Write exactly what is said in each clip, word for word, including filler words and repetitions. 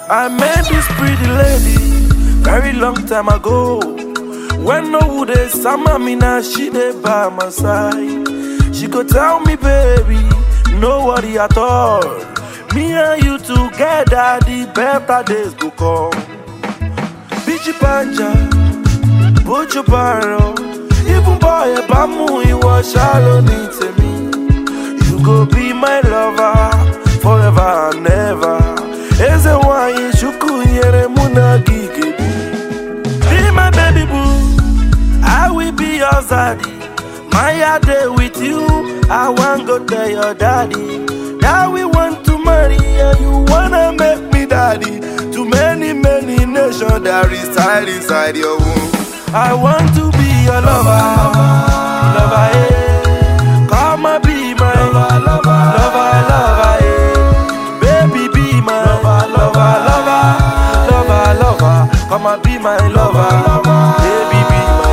I met this pretty lady very long time ago. When no wood is summer, me now she dey by my side. She go tell me, baby, no worry at all. Me and you together, the better days go come. Bichi Panja, Bojo Baro, even boy Bamu, you are shallow need to me. You go be my lover forever and ever. Eze wine shuku yere muna gige. Be my baby boo, I will be your zaddy. My day with you, I want go tell your daddy that we want to marry and you wanna make me daddy. To many, many nations that reside inside your womb. I want to be your lover, lover, eh. Come and be my lover, lover, lover, lover, eh. Baby, be my lover, lover, lover, lover, lover. Come and be my lover, baby, be my.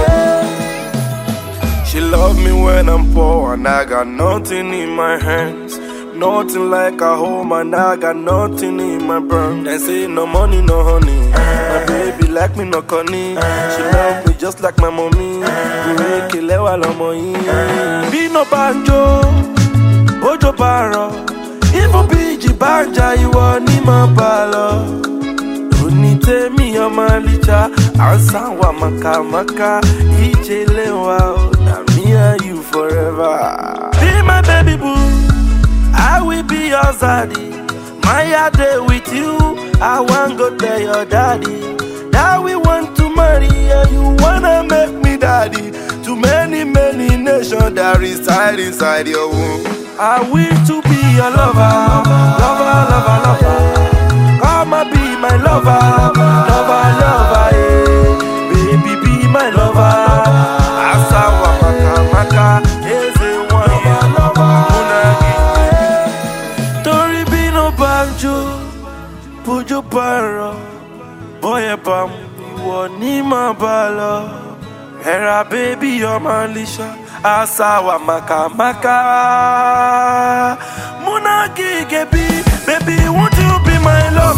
She love me when I'm poor and I got nothing in my hands. Nothing like a home and I got nothing in my brain. They say no money, no honey. My baby like me, no conny. She love me just like my mommy. Make it lewa lomoyi. Be no banjo, bojo baro. Even biji banja, you want ni ma balo. Unite mi yo malicha, ansa wa maka maka. Ije lewa, na me and you forever. Be my baby boo, I will be your zaddy. My day with you, I want go tell your daddy that we want to marry and you wanna make me daddy. To many, many nations that reside inside your womb. I wish to be your lover, lover, lover, lover. Come and be my lover, lover, lover, eh. Baby, be my lover. Asawa maka maka, eze wanya, munagi. Tori be no banjo, bojo baro. Boy bam, iwo ni ma balo. Era baby, you're my Lisha. Asawa maka maka. Munagi gebi, baby, won't you be my love?